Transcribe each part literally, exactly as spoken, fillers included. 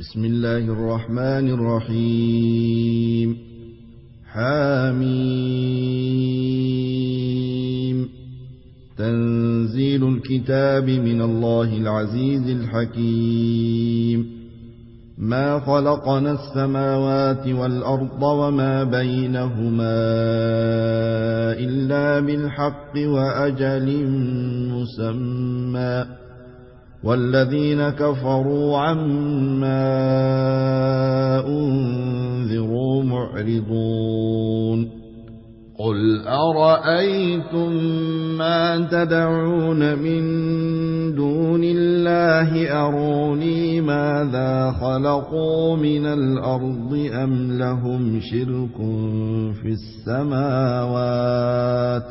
بسم الله الرحمن الرحيم. حميم. تنزيل الكتاب من الله العزيز الحكيم. ما خلقنا السماوات والأرض وما بينهما إلا بالحق وأجل مسمى، والذين كفروا عما أنذروا معرضون. قل أرأيتم ما تدعون من دون الله أروني ماذا خلقوا من الأرض أم لهم شرك في السماوات،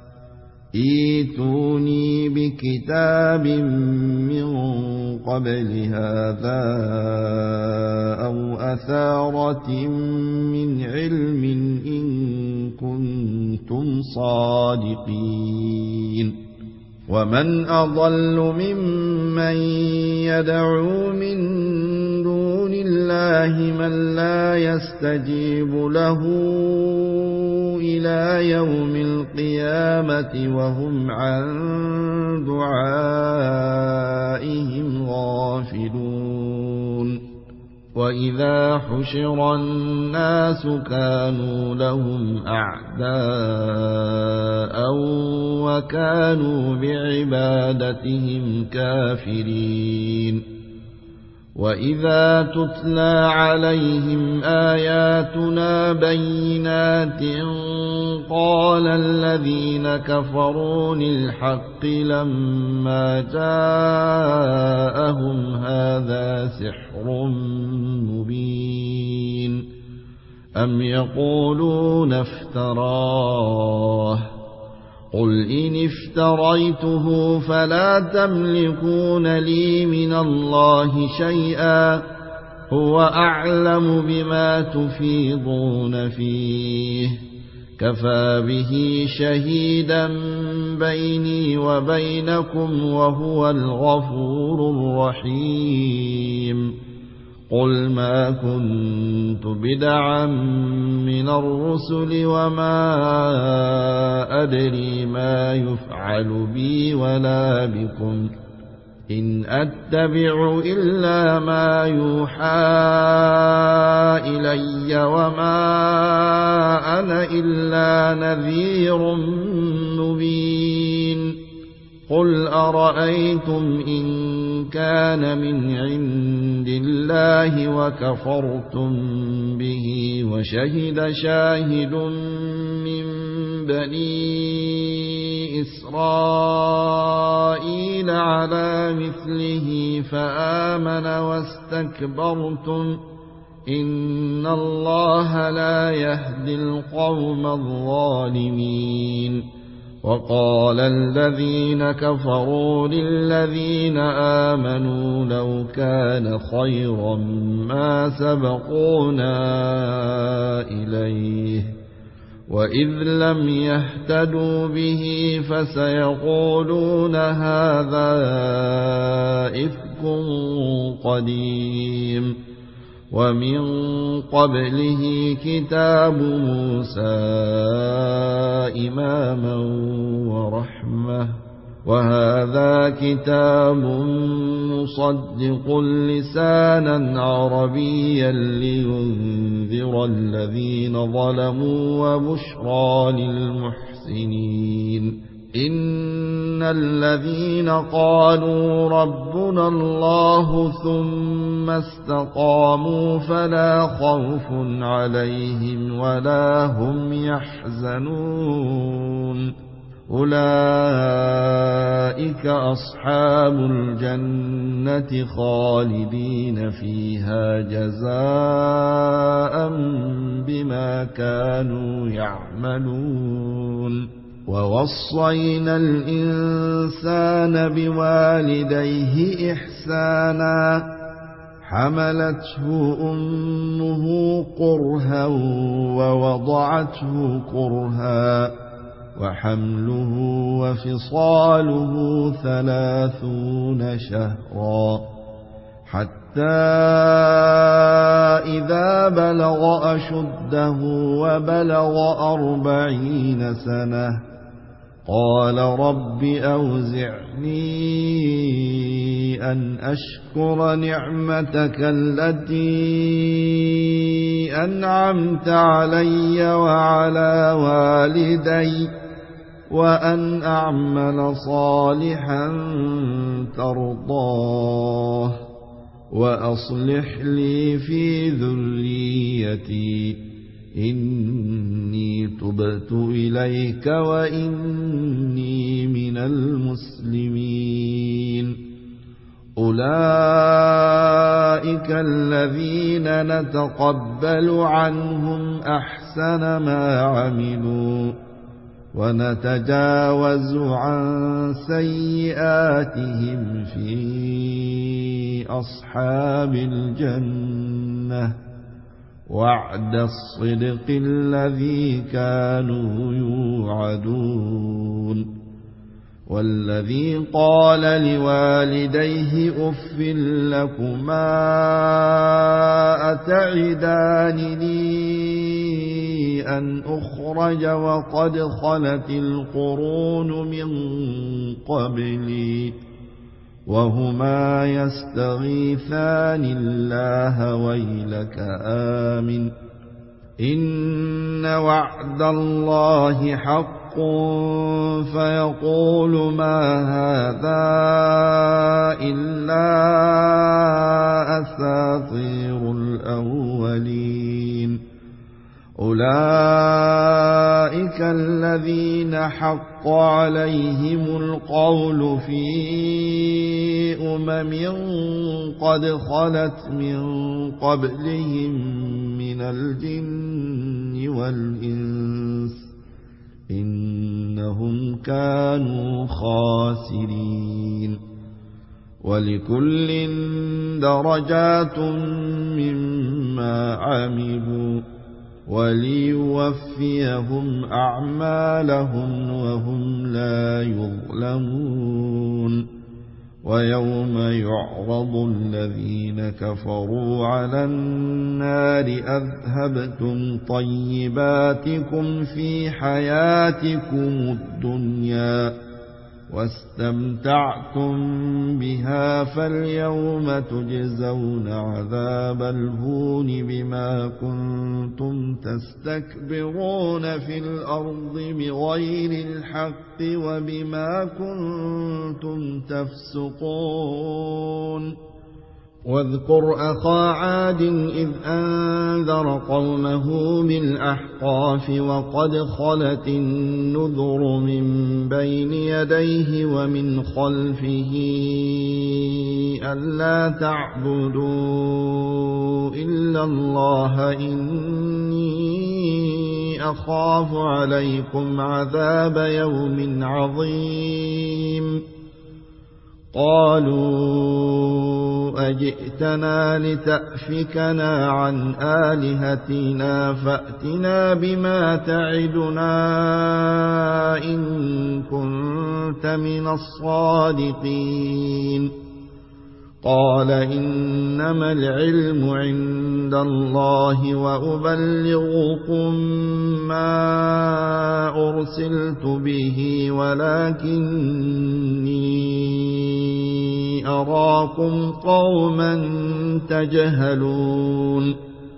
ائتوني بكتاب من قبل هذا أو أثارة من علم إن كنتم صادقين. ومن أضل ممن يدعو من دون الله من لا يستجيب له إلى يوم القيامة وهم عن دعائهم غافلون. وإذا حشر الناس كانوا لهم أعداء وكانوا بعبادتهم كافرين. وإذا تتلى عليهم آياتنا بينات قال الذين كفروا للحق لما جاءهم هذا سحر مبين أم يقولون افتراه، قل إن افتريته فلا تملكون لي من الله شيئا، هو أعلم بما تفيضون فيه، كفى به شهيدا بيني وبينكم وهو الغفور الرحيم. قل ما كنت بدعا من الرسل وما أدري ما يفعل بي ولا بكم، إن أتبع إلا ما يوحى إلي وما أنا إلا نذير مبين. قل أرأيتم إن كان من عند الله وكفرتم به وشهد شاهد من بني إسرائيل على مثله فآمن واستكبرتم إن الله لا يهدي القوم الظالمين. وقال الذين كفروا للذين آمنوا لو كان خيرا ما سبقونا إليه، وإذ لم يهتدوا به فسيقولون هذا إفك قديم. ومن قبله كتاب موسى إماما ورحمة، وهذا كتاب مصدق لسانا عربيا لينذر الذين ظلموا وبشرى للمحسنين. إن الذين قالوا ربنا الله ثم استقاموا فلا خوف عليهم ولا هم يحزنون، أولئك أصحاب الجنة خالدين فيها جزاء بما كانوا يعملون. ووصينا الإنسان بوالديه إحسانا، حملته أمه كرها ووضعته كرها، وحمله وفصاله ثلاثون شهرا حتى حتى إذا بلغ أشده وبلغ أربعين سنة قال رب أوزعني أن أشكر نعمتك التي أنعمت علي وعلى والدي وأن أعمل صالحا ترضاه وأصلح لي في ذريتي إني تبت إليك وإني من المسلمين أولئك الذين نتقبل عنهم أحسن ما عملوا ونتجاوز عن سيئاتهم في أصحاب الجنة وعد الصدق الذي كانوا يوعدون والذي قال لوالديه أف لكما أتعدانني أن أخرج وقد خلت القرون من قبلي وهما يستغيثان الله ويلك آمن إن وعد الله حق فيقول ما هذا إلا أساطير الأولين أولئك الذين حق عليهم القول في أمم قد خلت من قبلهم من الجن والإنس إنهم كانوا خاسرين ولكل درجات مما عملوا وليوفيهم أعمالهم وهم لا يظلمون ويوم يعرض الذين كفروا على النار أذهبتم طيباتكم في حياتكم الدنيا واستمتعتم بها فاليوم تجزون عذاب الهون بما كنتم تستكبرون في الأرض بغير الحق وبما كنتم تفسقون واذكر أخا عاد إذ أنذر قومه بالأحقاف وقد خلت النذر من بين يديه ومن خلفه ألا تعبدوا إلا الله إني أخاف عليكم عذاب يوم عظيم قالوا أجئتنا لتأفكنا عن آلهتنا فأتنا بما تعدنا إن كنت من الصادقين قال إنما العلم عند الله وأبلغكم ما أرسلت به ولكني أراكم قوما تجهلون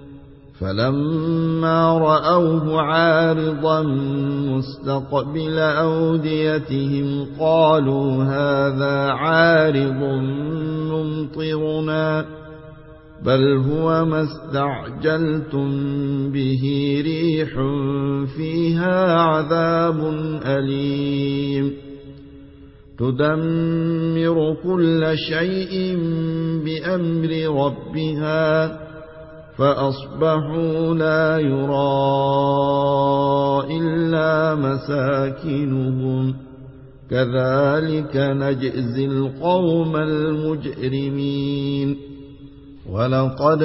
فلما رأوه عارضا مستقبل أوديتهم قالوا هذا عارض ممطرنا بل هو ما استعجلتم به ريح فيها عذاب أليم تدمر كل شيء بأمر ربها فأصبحوا لا يرى إلا مساكنهم كذلك نجزي القوم المجرمين ولقد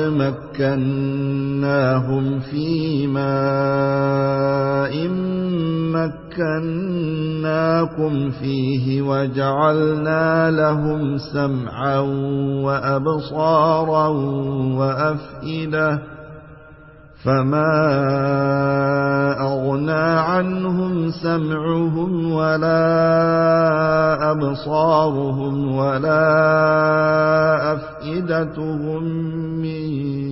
مكناهم في ماء مكناكم فيه وجعلنا لهم سمعا وأبصارا وأفئدة فما أغنى عنهم سمعهم ولا أبصارهم ولا أفئدتهم من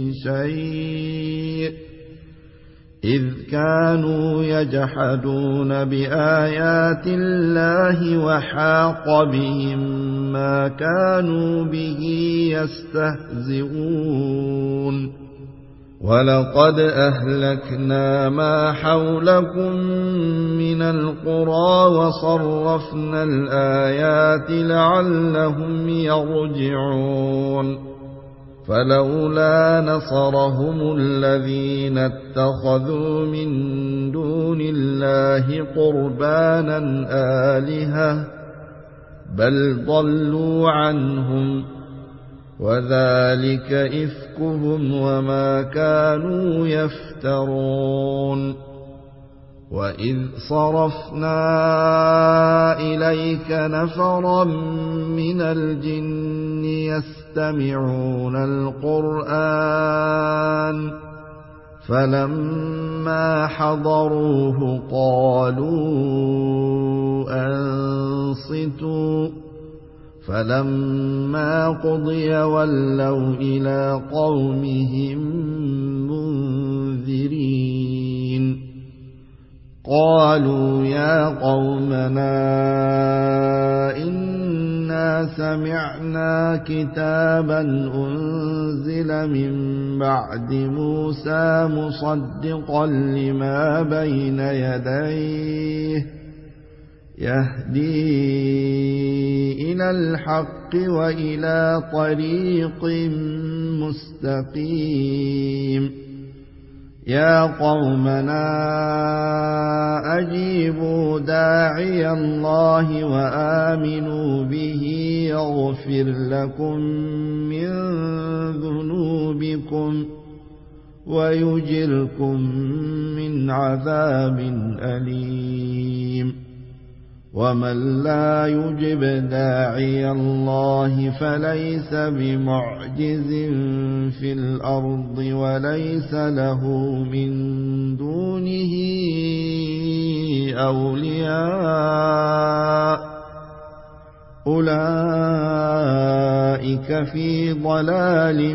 شيء إذ كانوا يجحدون بآيات الله وحاق بهم ما كانوا به يستهزئون ولقد أهلكنا ما حولكم من القرى وصرفنا الآيات لعلهم يرجعون فلولا نصرهم الذين اتخذوا من دون الله قربانا آلهة بل ضلوا عنهم وذلك إفكهم وما كانوا يفترون وإذ صرفنا إليك نفرا من الجن يستمعون القرآن فلما حضروه قالوا أنصتوا فلما قضي ولوا إلى قومهم منذرين قالوا يا قومنا إنا سمعنا كتابا أنزل من بعد موسى مصدقا لما بين يديه يهدي إلى الحق وإلى طريق مستقيم يا قومنا أجيبوا داعي الله وآمنوا به يغفر لكم من ذنوبكم ويجركم من عذاب أليم ومن لا يجب داعي الله فليس بمعجز في الأرض وليس له من دونه أولياء أولئك في ضلال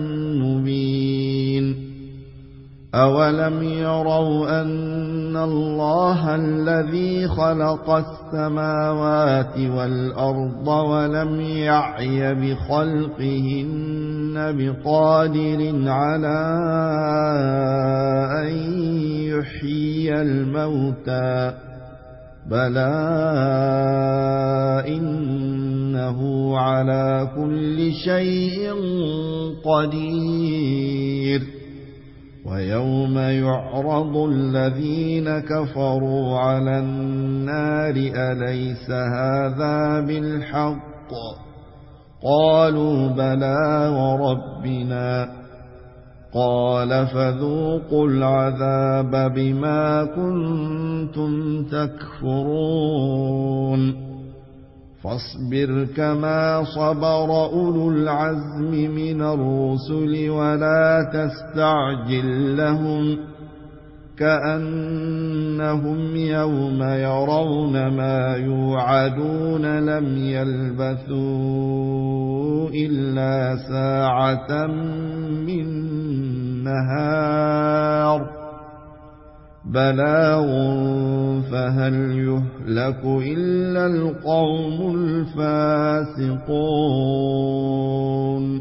مبين أولم يروا أن الله الذي خلق السماوات والأرض ولم يعي بخلقهن بقادر على أن يحيي الموتى بلى إنه على كل شيء قدير ويوم يعرض الذين كفروا على النار أليس هذا بالحق قالوا بلى وربنا قال فذوقوا العذاب بما كنتم تكفرون فاصبر كما صبر أولو العزم من الرسل ولا تستعجل لهم كأنهم يوم يرون ما يوعدون لم يلبثوا إلا ساعة من نهار بلاغ فهل يهلك إلا القوم الفاسقون